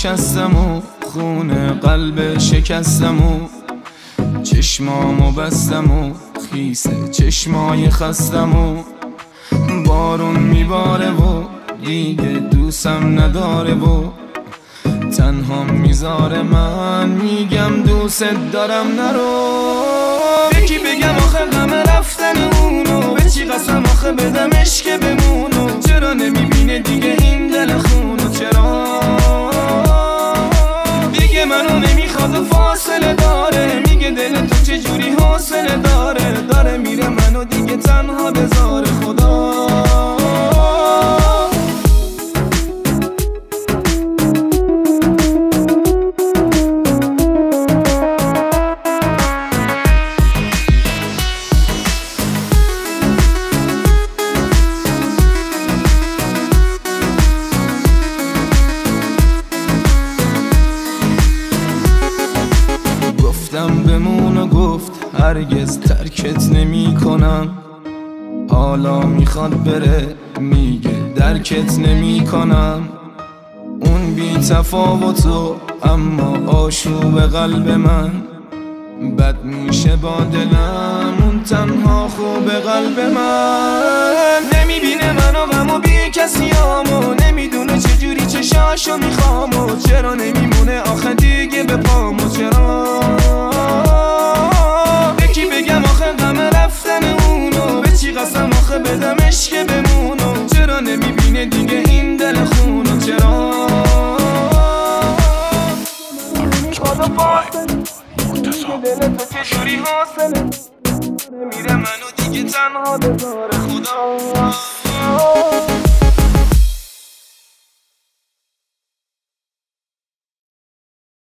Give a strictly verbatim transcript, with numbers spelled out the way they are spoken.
نشستم و خون قلب شکستم و چشمامو بستم و خیسه چشمای خستم و بارون میباره و دیگه دوستم نداره و تنها میذاره. من میگم دوست دارم نرو، به کی بگم آخه غم رفتن اونو، به چی قسم آخه بدم عشق بمونو، چرا نمیبینه دیگه این دل خونو، چرا دیگه منو نمیخواد و فاصله داره، میگه دل تو چجوری حوصله داره، داره میره منو دیگه تنها بذاره. خدا گفتم بمون و گفت هرگز ترکت نمی کنم، حالا میخواد بره میگه درکت نمی کنم. اون بی تفاوتو اما آشوب قلب من، بد میشه با دلم اون تنها خوب قلب من. نمیبینه منو غمو بی کسیامو، نمیدونه چجوری چشاشو میخوامو، چرا نمیمونه آخه دیگه به پامو، چرا به کی بگم آخه غم رفتن اونو، به چی قسم آخه بدم عشق بمونو، چرا نمیبینه دیگه این دل خونو، چرا دل تو چجوری حاصله میره منو دیگه تنها بذاره. خدا